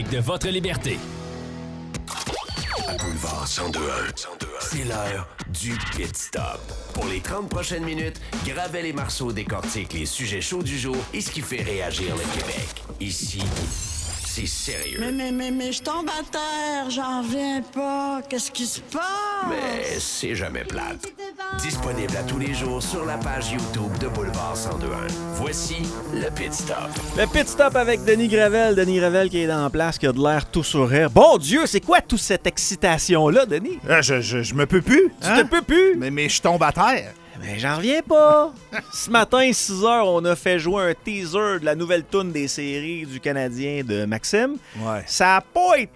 de votre liberté. À Boulevard 102.1, c'est l'heure du Pit Stop. Pour les 30 prochaines minutes, Gravel et Marceau décortiquent les sujets chauds du jour et ce qui fait réagir le Québec. Ici, c'est sérieux. Mais je tombe à terre, j'en reviens pas. Qu'est-ce qui se passe? Mais c'est jamais plate. Disponible à tous les jours sur la page YouTube de Boulevard 102.1. Voici le Pit Stop. Le Pit Stop avec Denis Gravel. Denis Gravel qui est dans place, qui a de l'air tout sourire. Bon Dieu, c'est quoi toute cette excitation-là, Denis? Je me peux plus. Tu te peux plus? Mais je tombe à terre. Mais j'en reviens pas. Ce matin, 6h, on a fait jouer un teaser de la nouvelle toune des séries du Canadien de Maxime. Ouais. Ça a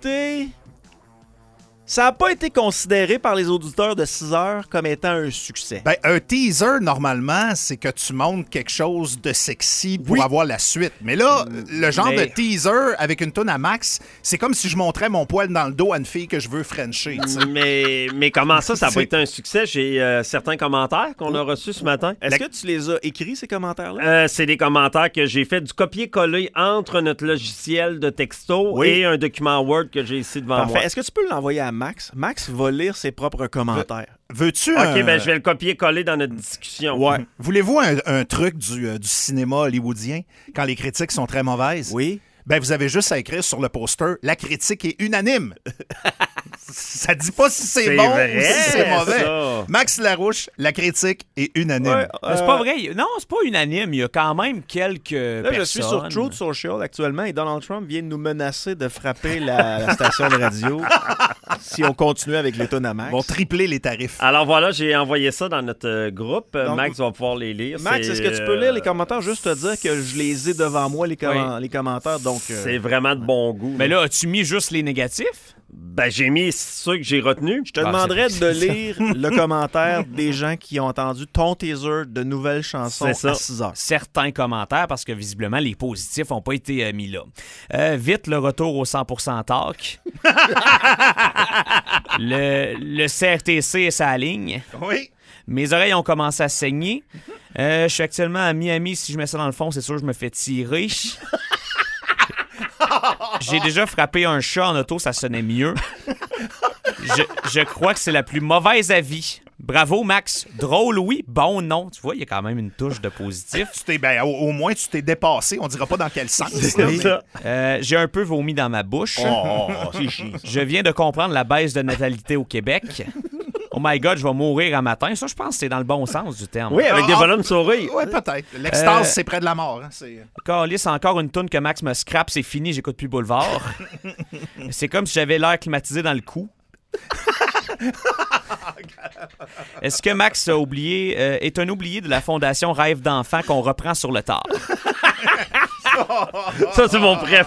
pas été considéré par les auditeurs de 6h comme étant un succès. Ben, un teaser, normalement, c'est que tu montres quelque chose de sexy pour avoir la suite. Mais là, le genre de teaser avec une toune à Max, c'est comme si je montrais mon poil dans le dos à une fille que je veux frencher. t'sais. Mais comment ça n'a pas été un succès? J'ai certains commentaires qu'on a reçus ce matin. Est-ce que tu les as écrits, ces commentaires-là? C'est des commentaires que j'ai fait du copier-coller entre notre logiciel de texto et un document Word que j'ai ici devant Parfait. moi. Est-ce que tu peux l'envoyer à Max? Max va lire ses propres commentaires. Veux-tu OK, ben je vais le copier-coller dans notre discussion. Ouais. Voulez-vous un truc du cinéma hollywoodien quand les critiques sont très mauvaises? Oui. Ben, vous avez juste à écrire sur le poster « La critique est unanime ». Ça dit pas si c'est bon vrai, ou si c'est mauvais. ça. Max Larouche, la critique est unanime. Ouais, C'est pas vrai. Non, c'est pas unanime. Il y a quand même quelques Là, personnes. je suis sur Truth Social actuellement et Donald Trump vient de nous menacer de frapper la station de radio si on continue avec les tonnes à Max. Ils vont tripler les tarifs. Alors voilà, j'ai envoyé ça dans notre groupe. Donc, Max va pouvoir les lire. Max, est-ce que tu peux lire les commentaires? Juste te dire que je les ai devant moi, les commentaires. Donc, C'est vraiment de bon goût. Mais là, as-tu mis juste les négatifs? Ben, j'ai mis ceux que j'ai retenus. je te demanderais de lire le commentaire des gens qui ont entendu ton teaser de nouvelles chansons C'est ça. à 6 heures. Certains commentaires, parce que visiblement, les positifs n'ont pas été mis là. Vite, le retour au 100% talk. le CRTC est sa ligne. Oui. Mes oreilles ont commencé à saigner. Je suis actuellement à Miami. Si je mets ça dans le fond, c'est sûr que je me fais tirer. J'ai déjà frappé un chat en auto, ça sonnait mieux. Je crois que c'est la plus mauvaise avis. Bravo, Max. Drôle, oui. Bon, non. Tu vois, il y a quand même une touche de positif. Au moins, tu t'es dépassé. On dira pas dans quel sens. C'est ça. J'ai un peu vomi dans ma bouche. c'est chiant. Je viens de comprendre la baisse de natalité au Québec. Oh my God, je vais mourir un matin. Ça, je pense que c'est dans le bon sens du terme. Oui, avec des bonhommes souris. Ouais, peut-être. L'extase, c'est près de la mort. Hein. Carlis, encore une toune que Max me scrape, c'est fini, j'écoute plus Boulevard. C'est comme si j'avais l'air climatisé dans le cou. Est-ce que Max a oublié, est un oublié de la fondation Rêve d'enfant qu'on reprend sur le tard? Ça, c'est mon bref.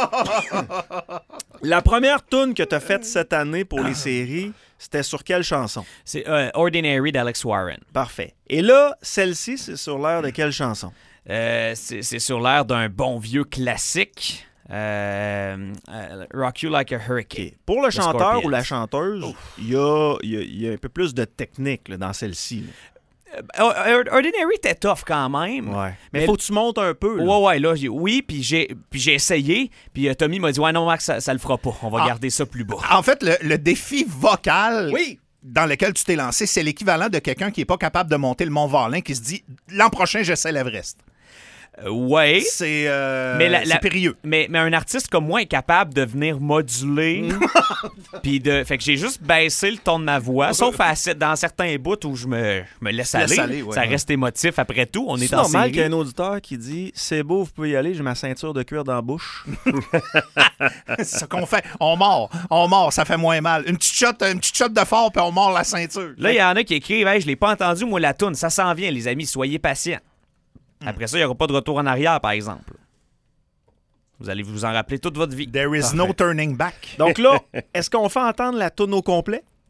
La première toune que tu as faite cette année pour les séries, c'était sur quelle chanson? C'est Ordinary d'Alex Warren. Parfait. Et là, celle-ci, c'est sur l'air de quelle chanson? C'est sur l'air d'un bon vieux classique. Rock You Like a Hurricane. Okay. Pour le The chanteur Scorpions. ou la chanteuse, il y a un peu plus de technique là, dans celle-ci. Ordinary était tough quand même. Ouais. Mais faut que tu montes un peu. Là. Ouais, là, puis j'ai essayé, puis Tommy m'a dit « Ouais, non, Max, ça le fera pas. On va garder ça plus bas. » En fait, le défi vocal Oui. dans lequel tu t'es lancé, c'est l'équivalent de quelqu'un qui n'est pas capable de monter le Mont-Varlin, qui se dit « L'an prochain, j'essaie l'Everest ». Ouais. C'est Mais périlleux. Mais un artiste comme moi est capable de venir moduler. Fait que j'ai juste baissé le ton de ma voix, sauf dans certains bouts où je me laisse aller. Ouais, ça reste émotif après tout. On est C'est en normal série. qu'il y ait un auditeur qui dit « C'est beau, vous pouvez y aller, j'ai ma ceinture de cuir dans la bouche. » C'est ce qu'on fait. On mord, ça fait moins mal. Une petite shot de fort, puis on mord la ceinture. Là, il y en a qui écrivent hey, « Je l'ai pas entendu, moi, la toune. Ça s'en vient, les amis. Soyez patients. » Après ça, il n'y aura pas de retour en arrière, par exemple. Vous allez vous en rappeler toute votre vie. There is no turning back. Donc là, est-ce qu'on fait entendre la toune au complet?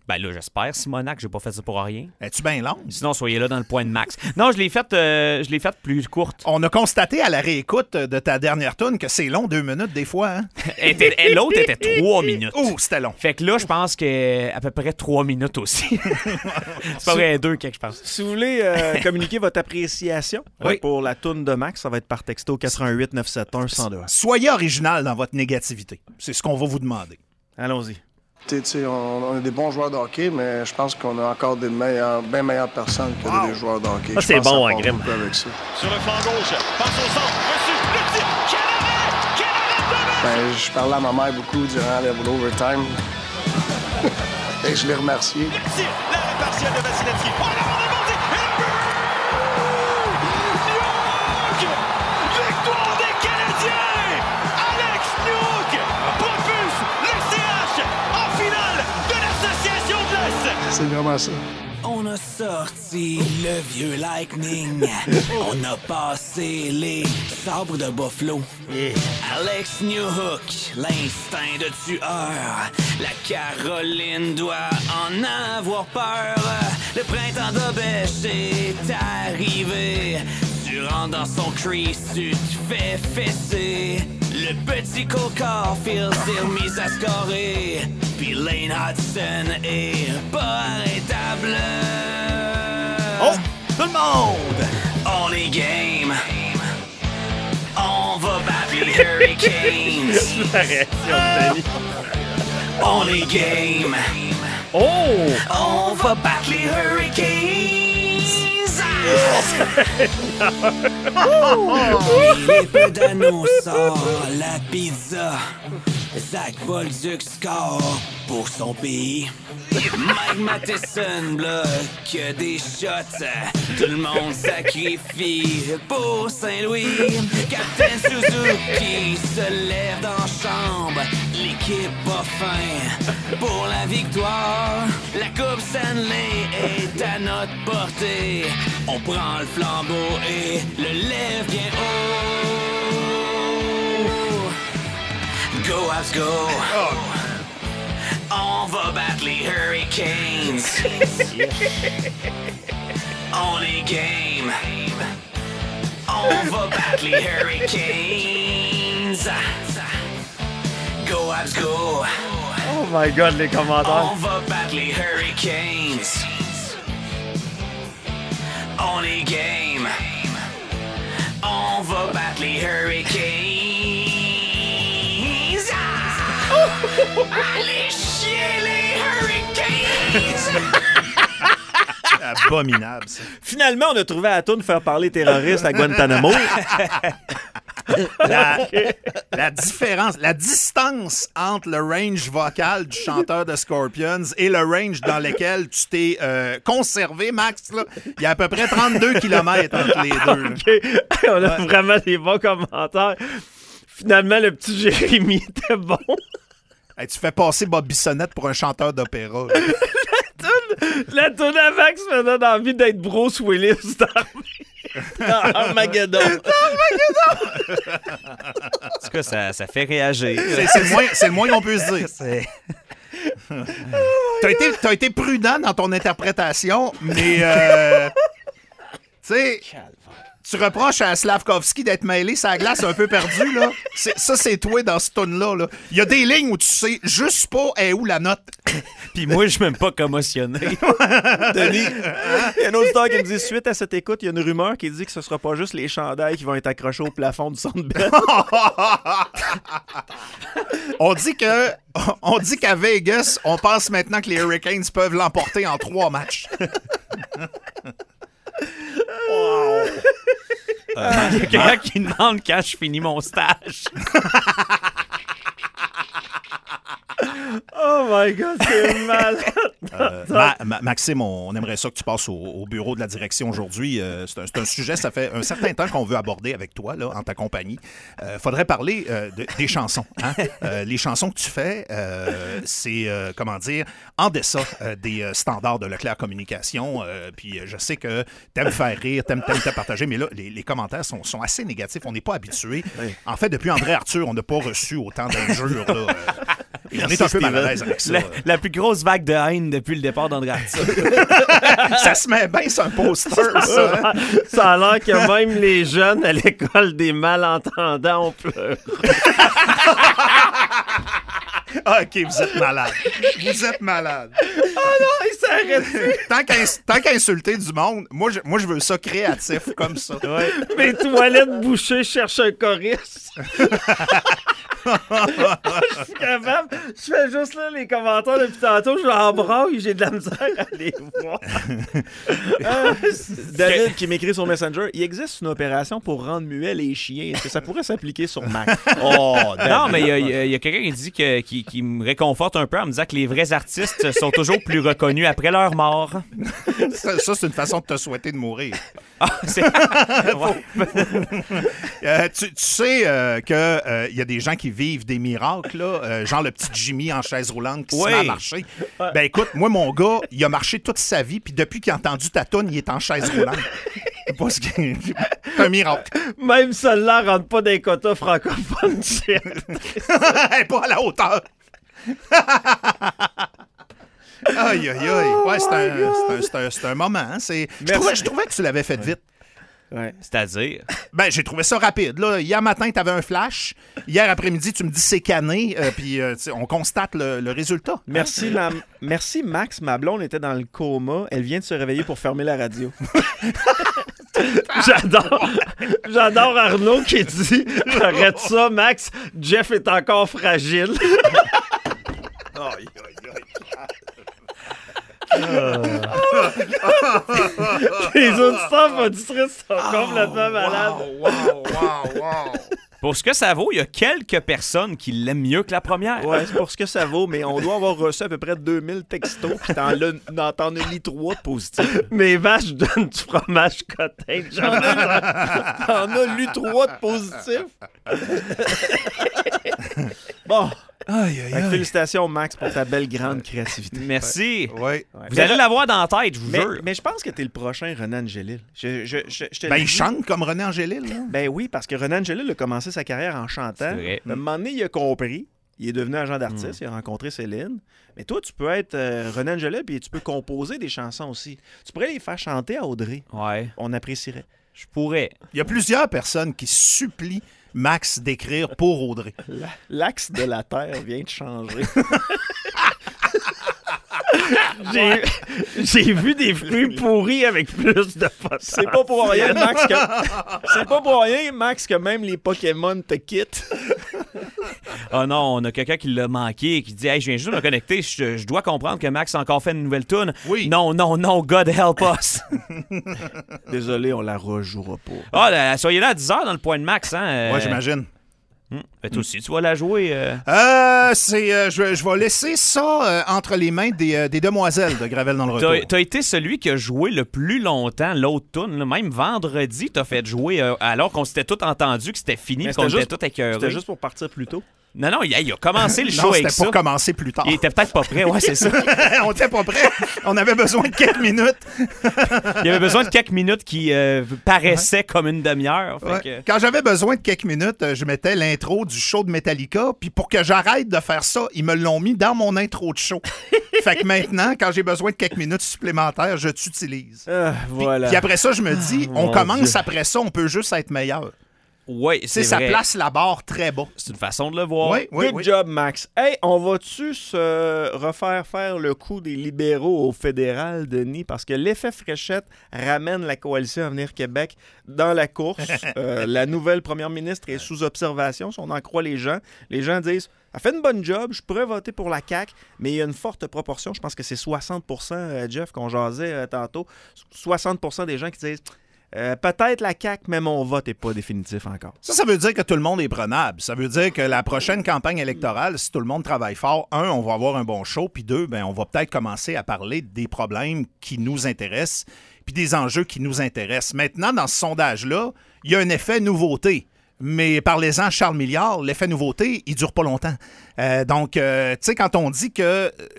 Ben là, j'espère, Simonac, j'ai pas fait ça pour rien. Es-tu bien long? Sinon, soyez là dans le point de max. Non, je l'ai faite plus courte. On a constaté à la réécoute de ta dernière tune que c'est long, 2 minutes des fois. Hein? L'autre était 3 minutes. Oh, c'était long. Fait que là, je pense qu'à peu près 3 minutes aussi. C'est pas vrai, 2 quelque, je pense. Si vous voulez communiquer votre appréciation pour la toune de Max, ça va être par texto 88 971 102. Soyez original dans votre négativité. C'est ce qu'on va vous demander. Allons-y. On a des bons joueurs de hockey, mais je pense qu'on a encore bien meilleures personnes que des joueurs de hockey. C'est bon, hein, Grim. Avec ça. Sur le flanc gauche, passe au centre, reçu, le tir, quel arrêt Je parlais à ma mère beaucoup durant l'overtime. Et je l'ai remercié. Le tir, l'arrêt partiel de Vasilevski. Oh là, on est monté, et le but! Newhook! Victoire des Canadiens! Alex Newhook propulse le CH en finale de l'Association de l'Est! C'est vraiment ça. On a sorti le vieux Lightning. On a passé les sabres de Buffalo. Alex Newhook, l'instinct de tueur. La Caroline doit en avoir peur. Le printemps d'Obèche est arrivé. Tu rentres dans son crease, tu te fais fesser. Le petit Cole Caulfield s'est remis à scorer. Puis Lane Hudson est pas arrêtable. Oh, tout le monde! On est game. On va battre les Hurricanes. On est game. Oh! On va battre les Hurricanes. Les Pedano sort la pizza. Zach Bolduc score pour son pays. Mike Matheson bloque des shots. Tout le monde sacrifie pour Saint-Louis. Captain Suzuki se lève dans la chambre. L'équipe a faim pour la victoire. La Coupe Stanley est à notre portée. On prend le flambeau et le lève bien haut. Go Habs go! On va battre les Hurricanes. On est game. On va battre les Hurricanes. Go Habs go! Oh my God, les commentaires. On va battre les Hurricanes. On est game. On va battre les Hurricanes. Allez chier les Hurricanes! Abominable, ça. Finalement, on a trouvé à la toune faire parler terroristes à Guantanamo. La différence, la distance entre le range vocal du chanteur de Scorpions et le range dans lequel tu t'es conservé, Max, là, il y a à peu près 32 km entre les deux. OK. On a vraiment des bons commentaires. Finalement, le petit Jérémy était bon. Hey, tu fais passer Bob Bissonnette pour un chanteur d'opéra. La toune à Max me donne envie d'être Bruce Willis dans Armageddon. En tout cas, ça fait réagir. C'est le moins qu'on peut se dire. T'as été prudent dans ton interprétation, mais tu sais, tu reproches à Slavkovski d'être mêlé, sa glace un peu perdue, là. Ça, c'est toi dans ce tune-là. Là. Il y a des lignes où tu sais juste pas où la note. Puis moi, je suis même pas commotionné. Denis, il y a un auditeur qui me dit, suite à cette écoute, il y a une rumeur qui dit que ce sera pas juste les chandails qui vont être accrochés au plafond du Centre Bell. On dit qu'à Vegas, on pense maintenant que les Hurricanes peuvent l'emporter en 3 matchs. Wow. Il y a quelqu'un qui demande quand je finis mon stage. Oh my God, c'est malade. Maxime, on aimerait ça que tu passes au bureau de la direction aujourd'hui. C'est un sujet, ça fait un certain temps qu'on veut aborder avec toi, là, en ta compagnie. Faudrait parler des chansons. Hein? Les chansons que tu fais, c'est, en deçà des standards de Leclerc Communication. Puis je sais que t'aimes faire rire, t'aimes te partager, mais là, les commentaires sont assez négatifs. On n'est pas habitués. Oui. En fait, depuis André Arthur, on n'a pas reçu autant d'injures. On est un peu mal à l'aise avec ça. La plus grosse vague de haine depuis le départ d'André Arthur. Ça se met bien sur un poster, ça. Hein? Ça a l'air que même les jeunes à l'école des malentendants ont pleuré. Ah, OK, vous êtes malade. Vous êtes malade. Ah non, il s'arrête. Tant qu'à insulter du monde, moi, je veux ça créatif comme ça. Ouais. Mes toilettes bouchées cherchent un choriste. Je suis capable. Je fais juste là les commentaires depuis tantôt. Je l'embraille. J'ai de la misère à les voir. David qui m'écrit sur Messenger, il existe une opération pour rendre muets les chiens. Est-ce que ça pourrait s'appliquer sur Mac? Oh, non, mais il y a quelqu'un qui dit qui me réconforte un peu en me disant que les vrais artistes sont toujours plus reconnus après leur mort. Ça, c'est une façon de te souhaiter de mourir. Ah, c'est... Tu sais qu'il y a des gens qui vivent des miracles, là, genre le petit Jimmy en chaise roulante qui se met à marcher. Ben écoute, moi, mon gars, il a marché toute sa vie, puis depuis qu'il a entendu ta toune, il est en chaise roulante. Parce que c'est un miracle. Même celle-là rentre pas dans les quotas francophones. Elle est pas à la hauteur. Aïe, aïe, aïe. Ouais, c'est un moment. Hein. Je trouvais que tu l'avais fait vite. Ouais. C'est-à-dire? Ben, j'ai trouvé ça rapide. Là. Hier matin, tu avais un flash. Hier après-midi, tu me dis c'est cané. Puis on constate le résultat. Merci, Merci, Max. Ma blonde était dans le coma. Elle vient de se réveiller pour fermer la radio. J'adore Arnaud qui dit arrête ça, Max. Jeff est encore fragile. Aïe, aïe, aïe. Les auditeurs auditrices sont complètement malades. Wow. Pour ce que ça vaut, il y a quelques personnes qui l'aiment mieux que la première. Ouais, c'est pour ce que ça vaut, mais on doit avoir reçu à peu près 2000 textos, puis t'en as mis 3 de positifs. Mes vaches donnent du fromage cotin. T'en as lu 3 de positifs. Bon. Félicitations, Max, pour ta belle grande créativité. Merci. Ouais. Vous allez l'avoir dans la tête, je vous jure. Mais je pense que t'es le prochain René Angélil. Il chante comme René Angélil. Là. Ben oui, parce que René Angélil a commencé sa carrière en chantant. À un moment donné, il a compris. Il est devenu agent d'artiste. Il a rencontré Céline. Mais toi, tu peux être René Angélil et tu peux composer des chansons aussi. Tu pourrais les faire chanter à Audrey. Ouais. On apprécierait. Je pourrais. Il y a plusieurs personnes qui supplient Max d'écrire pour Audrey. L'axe de la Terre vient de changer. J'ai vu des fruits pourris avec plus de potasse. C'est pas pour rien, Max, que même les Pokémon te quittent. Oh non, on a quelqu'un qui l'a manqué et qui dit « Hey, je viens juste de me connecter, je dois comprendre que Max a encore fait une nouvelle toune. » Oui. Non, God help us. Désolé, on la rejouera pas. Ah, soyez là à 10h dans le point de Max, hein? Ouais, j'imagine. Toi aussi, tu vas la jouer? Je vais laisser ça entre les mains des demoiselles de Gravel dans le retour. T'as été celui qui a joué le plus longtemps l'autre tune. Là. Même vendredi, t'as fait jouer alors qu'on s'était tous entendu que c'était fini et qu'on était tous écœurés. C'était juste pour partir plus tôt? Non, il a commencé le show avec ça. C'était pour commencer plus tard. Il était peut-être pas prêt, ouais, c'est ça. On était pas prêt. On avait besoin de quelques minutes. Il y avait besoin de quelques minutes qui paraissaient comme une demi-heure. Ouais. Quand j'avais besoin de quelques minutes, je mettais l'intro du show de Metallica, puis pour que j'arrête de faire ça, ils me l'ont mis dans mon intro de show. Fait que maintenant, quand j'ai besoin de quelques minutes supplémentaires, je t'utilise. Voilà. Puis après ça, je me dis, on commence après ça, on peut juste être meilleur. Oui, c'est ça vrai. place la barre très bas. C'est une façon de le voir. Good job, Max. Hey, on va-tu se refaire faire le coup des libéraux au fédéral, Denis? Parce que l'effet Fréchette ramène la coalition Avenir Québec dans la course. La nouvelle première ministre est sous observation, si on en croit les gens. Les gens disent, elle fait une bonne job, je pourrais voter pour la CAQ, mais il y a une forte proportion, je pense que c'est 60%, Jeff, qu'on jasait tantôt, 60% des gens qui disent... peut-être la CAQ, mais mon vote n'est pas définitif encore. Ça veut dire que tout le monde est prenable. Ça veut dire que la prochaine campagne électorale, si tout le monde travaille fort, 1, on va avoir un bon show, puis 2, on va peut-être commencer à parler des problèmes qui nous intéressent, puis des enjeux qui nous intéressent. Maintenant, dans ce sondage-là, il y a un effet nouveauté. Mais parlez-en à Charles Milliard, l'effet nouveauté, il dure pas longtemps. Donc, tu sais, quand on dit que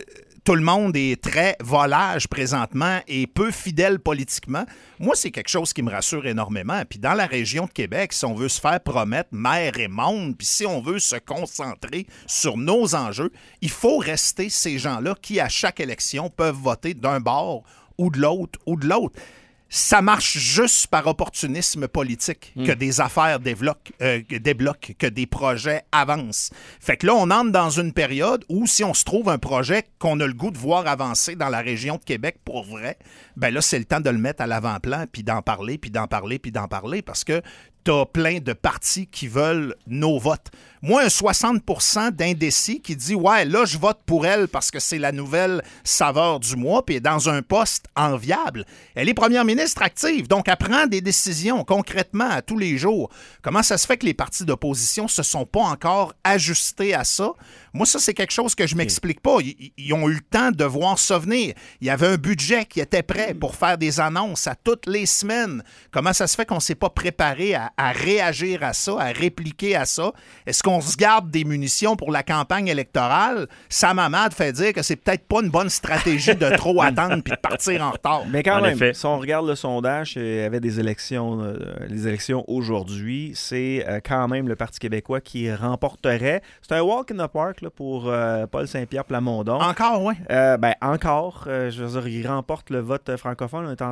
tout le monde est très volage présentement et peu fidèle politiquement. Moi, c'est quelque chose qui me rassure énormément. Puis dans la région de Québec, si on veut se faire promettre mer et monde, puis si on veut se concentrer sur nos enjeux, il faut rester ces gens-là qui, à chaque élection, peuvent voter d'un bord ou de l'autre ou de l'autre. Ça marche juste par opportunisme politique que des affaires débloquent, que des projets avancent. Fait que là, on entre dans une période où si on se trouve un projet qu'on a le goût de voir avancer dans la région de Québec pour vrai, ben là, c'est le temps de le mettre à l'avant-plan, puis d'en parler, puis d'en parler, puis d'en parler, parce que t'as plein de partis qui veulent nos votes. Moi, un 60% d'indécis qui dit « Ouais, là, je vote pour elle parce que c'est la nouvelle saveur du mois, puis elle est dans un poste enviable. Elle est première ministre active, donc elle prend des décisions concrètement à tous les jours. Comment ça se fait que les partis d'opposition se sont pas encore ajustés à ça? Moi, ça, c'est quelque chose que je m'explique pas. Ils ont eu le temps de voir ça venir. Il y avait un budget qui était prêt pour faire des annonces à toutes les semaines. Comment ça se fait qu'on s'est pas préparé à réagir à ça, à répliquer à ça? Est-ce qu'on se garde des munitions pour la campagne électorale? Sam Hamad fait dire que c'est peut-être pas une bonne stratégie de trop attendre puis de partir en retard. Mais quand même, si on regarde le sondage, il y avait des élections, les élections aujourd'hui, c'est quand même le Parti québécois qui remporterait. C'est un walk in the park là, pour Paul Saint-Pierre Plamondon. Encore, oui? Encore. Je veux dire, il remporte le vote francophone. On est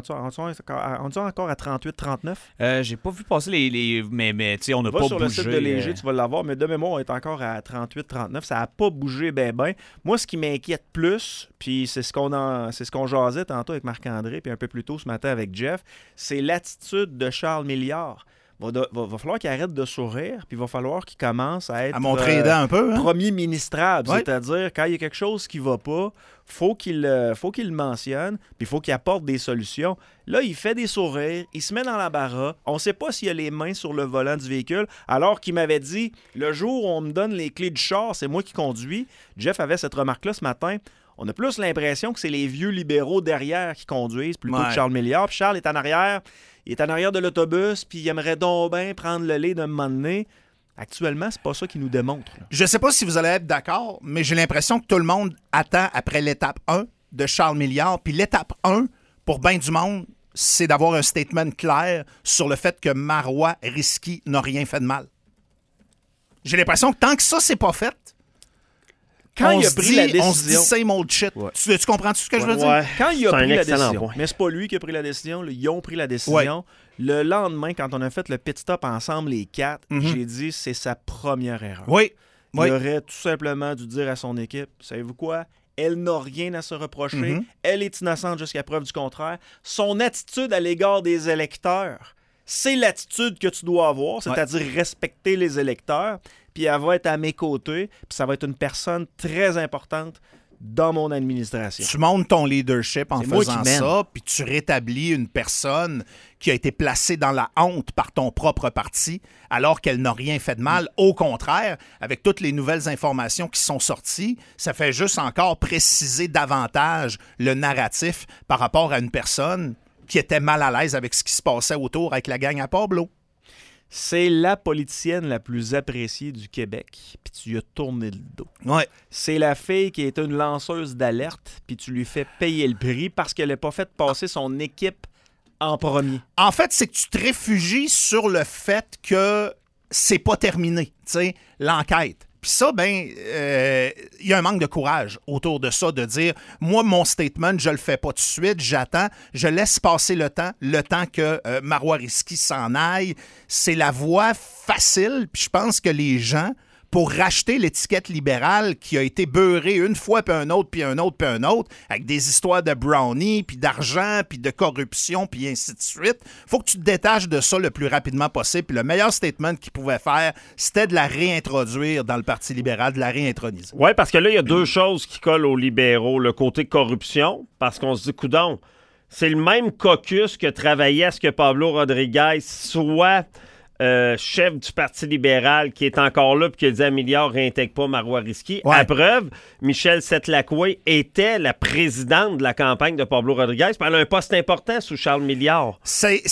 encore à 38-39. J'ai pas vu passer mais tu sais, on n'a pas bougé. Sur le site de Léger, tu vas l'avoir, mais de mémoire, on est encore à 38-39. Ça n'a pas bougé ben. Moi, ce qui m'inquiète plus, puis c'est ce qu'on jasait tantôt avec Marc-André, puis un peu plus tôt ce matin avec Jeff, c'est l'attitude de Charles Milliard. Va falloir qu'il arrête de sourire, puis il va falloir qu'il commence à être montrer les dents un peu, hein? Premier ministrable. Ouais. C'est-à-dire, quand il y a quelque chose qui ne va pas, faut qu'il le mentionne, puis il faut qu'il apporte des solutions. Là, il fait des sourires, il se met dans l'embarras. On ne sait pas s'il a les mains sur le volant du véhicule, alors qu'il m'avait dit, le jour où on me donne les clés du char, c'est moi qui conduis. Jeff avait cette remarque-là ce matin. On a plus l'impression que c'est les vieux libéraux derrière qui conduisent plutôt que Charles Milliard. Puis Charles est en arrière. Il est en arrière de l'autobus, puis il aimerait donc bien prendre le lait d'un moment donné. Actuellement, c'est pas ça qu'il nous démontre. Là. Je sais pas si vous allez être d'accord, mais j'ai l'impression que tout le monde attend après l'étape 1 de Charles Milliard. Puis l'étape 1, pour bien du monde, c'est d'avoir un statement clair sur le fait que Marois Risky n'a rien fait de mal. J'ai l'impression que tant que ça, c'est pas fait, quand il a pris la décision... On se dit same old shit. Ouais. Tu comprends ce que je veux dire? Quand il a pris la décision, mais c'est pas lui qui a pris la décision, là, ils ont pris la décision. Ouais. Le lendemain, quand on a fait le pit stop ensemble, les quatre, j'ai dit c'est sa première erreur. Oui. Il aurait tout simplement dû dire à son équipe, savez-vous quoi? Elle n'a rien à se reprocher. Elle est innocente jusqu'à preuve du contraire. Son attitude à l'égard des électeurs, c'est l'attitude que tu dois avoir, c'est-à-dire respecter les électeurs. Puis elle va être à mes côtés, puis ça va être une personne très importante dans mon administration. Tu montes ton leadership en faisant ça, puis tu rétablis une personne qui a été placée dans la honte par ton propre parti, alors qu'elle n'a rien fait de mal. Au contraire, avec toutes les nouvelles informations qui sont sorties, ça fait juste encore préciser davantage le narratif par rapport à une personne qui était mal à l'aise avec ce qui se passait autour avec la gang à Pablo. C'est la politicienne la plus appréciée du Québec, puis tu lui as tourné le dos. Ouais. C'est la fille qui est une lanceuse d'alerte, puis tu lui fais payer le prix parce qu'elle n'a pas fait passer son équipe en premier. En fait, c'est que tu te réfugies sur le fait que c'est pas terminé, tu sais, l'enquête. Puis ça, il y a un manque de courage autour de ça, de dire, moi, mon statement, je le fais pas tout de suite, j'attends, je laisse passer le temps que Marois Risky s'en aille. C'est la voie facile, puis je pense que les gens, pour racheter l'étiquette libérale qui a été beurrée une fois, puis un autre, puis un autre, puis un autre, avec des histoires de brownie, puis d'argent, puis de corruption, puis ainsi de suite, faut que tu te détaches de ça le plus rapidement possible. Puis le meilleur statement qu'il pouvait faire, c'était de la réintroduire dans le Parti libéral, de la réintroniser. Oui, parce que là, il y a deux choses qui collent aux libéraux. Le côté corruption, parce qu'on se dit, coudonc, c'est le même caucus que travaillait à ce que Pablo Rodriguez soit chef du Parti libéral qui est encore là puis qui a dit à Milliard, réintègre pas Marois Risky. Ouais. À preuve, Michel Setlacoué était la présidente de la campagne de Pablo Rodriguez. Puis elle a un poste important sous Charles Milliard. C'est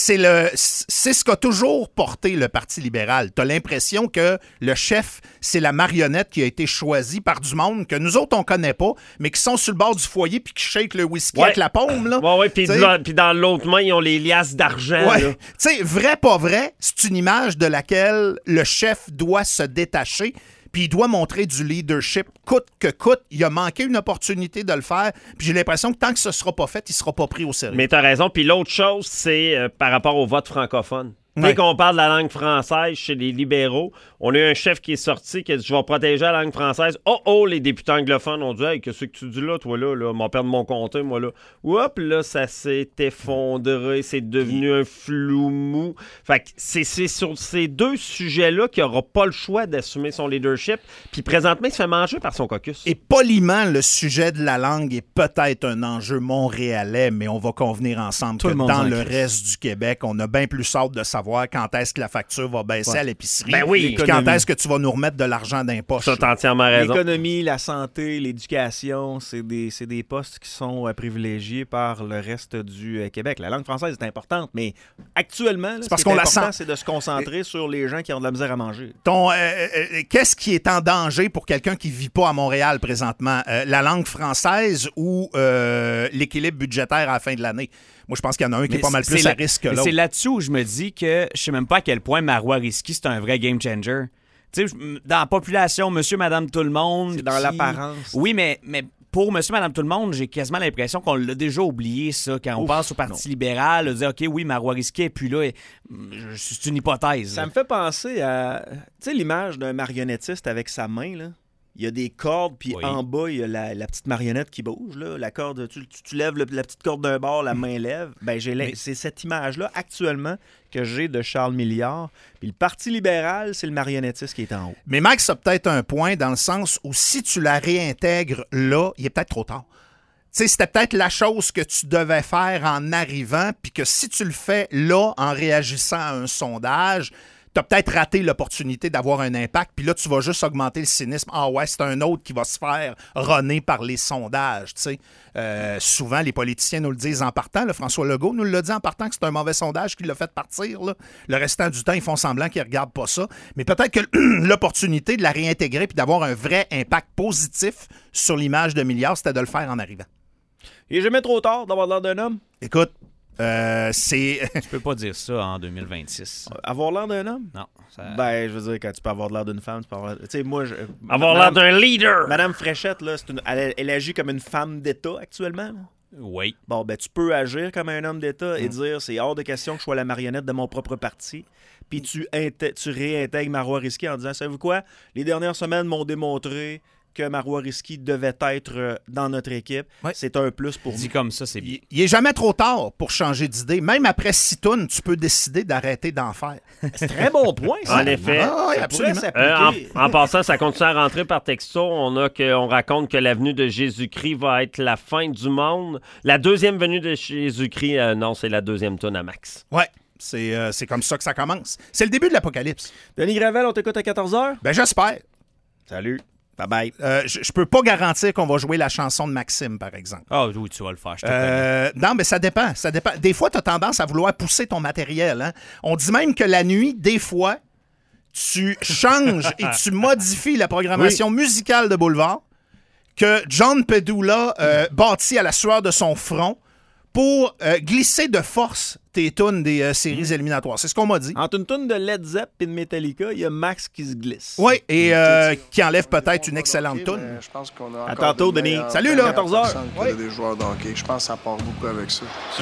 ce qu'a toujours porté le Parti libéral. T'as l'impression que le chef, c'est la marionnette qui a été choisie par du monde que nous autres, on connaît pas, mais qui sont sur le bord du foyer puis qui shake le whisky avec la paume. Là. Oui, puis dans l'autre main, ils ont les liasses d'argent. Ouais. Là. Tu sais, vrai, pas vrai, c'est une image de laquelle le chef doit se détacher. Puis il doit montrer du leadership coûte que coûte. Il a manqué une opportunité de le faire. Puis j'ai l'impression que tant que ce ne sera pas fait, il ne sera pas pris au sérieux. Mais tu as raison. Puis l'autre chose, c'est par rapport au vote francophone. Dès Ouais. qu'on parle de la langue française chez les libéraux, on a eu un chef qui est sorti qui a dit « Je vais protéger la langue française. » Oh, les députés anglophones ont dit « Hey, qu'est-ce que tu dis là, toi, là? M'en perdre mon compte, moi, là. » Oups, là, ça s'est effondré. C'est devenu un flou mou. Fait que c'est sur ces deux sujets-là qu'il n'aura pas le choix d'assumer son leadership. Puis présentement, il se fait manger par son caucus. Et poliment, le sujet de la langue est peut-être un enjeu montréalais, mais on va convenir ensemble que dans le reste du Québec, on a bien plus hâte de savoir quand est-ce que la facture va baisser à l'épicerie. Ben oui, puis quand est-ce que tu vas nous remettre de l'argent dans les poches. Ça, t'as entièrement raison. L'économie, la santé, l'éducation, c'est des postes qui sont privilégiés par le reste du Québec. La langue française est importante, mais actuellement, là, C'est parce ce qui est qu'on la important, sent. c'est de se concentrer sur les gens qui ont de la misère à manger. Qu'est-ce qui est en danger pour quelqu'un qui ne vit pas à Montréal présentement? La langue française ou l'équilibre budgétaire à la fin de l'année? Moi, je pense qu'il y en a un qui est pas mal plus à risque que l'autre. C'est là-dessus où je me dis que je sais même pas à quel point Marois Risky, c'est un vrai game changer. Tu sais, dans la population, monsieur, madame, tout le monde... C'est dans l'apparence. Oui, mais pour monsieur, madame, tout le monde, j'ai quasiment l'impression qu'on l'a déjà oublié, ça. Quand on pense au Parti libéral, de dire, OK, oui, Marois Risky, et puis là, c'est une hypothèse. Ça me fait penser à, tu sais, l'image d'un marionnettiste avec sa main, là. Il y a des cordes, puis en bas, il y a la petite marionnette qui bouge. Là. La corde, tu lèves la petite corde d'un bord, la main lève. Ben, c'est cette image-là, actuellement, que j'ai de Charles Milliard. Puis le Parti libéral, c'est le marionnettiste qui est en haut. Mais Max a peut-être un point dans le sens où si tu la réintègres là, il est peut-être trop tard. Tu sais, c'était peut-être la chose que tu devais faire en arrivant, puis que si tu le fais là, en réagissant à un sondage, tu as peut-être raté l'opportunité d'avoir un impact, puis là, tu vas juste augmenter le cynisme. Ah ouais, c'est un autre qui va se faire runner par les sondages, tu sais. Souvent, les politiciens nous le disent en partant. Là, François Legault nous l'a dit en partant que c'est un mauvais sondage qui l'a fait partir. Là. Le restant du temps, ils font semblant qu'ils ne regardent pas ça. Mais peut-être que l'opportunité de la réintégrer puis d'avoir un vrai impact positif sur l'image de Milliard, c'était de le faire en arrivant. Il n'est jamais trop tard d'avoir l'air d'un homme. Écoute, c'est... Tu peux pas dire ça en 2026. Avoir l'air d'un homme? Non. Ça... Ben, je veux dire, quand tu peux avoir l'air d'une femme, tu peux avoir... Tu sais, moi... Avoir l'air d'un leader! Madame Fréchette, là, elle agit comme une femme d'État actuellement, là. Oui. Bon, ben, tu peux agir comme un homme d'État et dire c'est hors de question que je sois la marionnette de mon propre parti. Puis tu réintègres Marois Risky en disant, savez-vous quoi? Les dernières semaines m'ont démontré que Marois Risky devait être dans notre équipe. Ouais. C'est un plus pour nous. Dit comme ça, c'est bien. Il est jamais trop tard pour changer d'idée. Même après 6 tonnes, tu peux décider d'arrêter d'en faire. C'est très bon point, ça. En effet. Ah, oui, Ça absolument. pourrait s'appliquer. En passant, ça continue à rentrer par texto. On raconte que la venue de Jésus-Christ va être la fin du monde. La deuxième venue de Jésus-Christ, non, c'est la deuxième tonne à Max. Ouais, c'est comme ça que ça commence. C'est le début de l'apocalypse. Denis Gravel, on t'écoute à 14h? Ben j'espère. Salut. Bye-bye. Je peux pas garantir qu'on va jouer la chanson de Maxime, par exemple. Ah oui, tu vas le faire, je te connais. Non, mais ça dépend. Des fois, tu as tendance à vouloir pousser ton matériel. Hein? On dit même que la nuit, des fois, tu changes et tu modifies la programmation musicale de Boulevard que John Pedula bâtit à la sueur de son front pour glisser de force tes tunes des séries éliminatoires. C'est ce qu'on m'a dit. Entre une toune de Led Zepp et de Metallica, il y a Max qui se glisse. Oui, et qui enlève peut-être une excellente tune. Je pense qu'on a À encore tantôt, des Denis. meilleures- Salut, des là, meilleures 14 heures. personnes que des joueurs de hockey. Je pense que ça part beaucoup avec ça.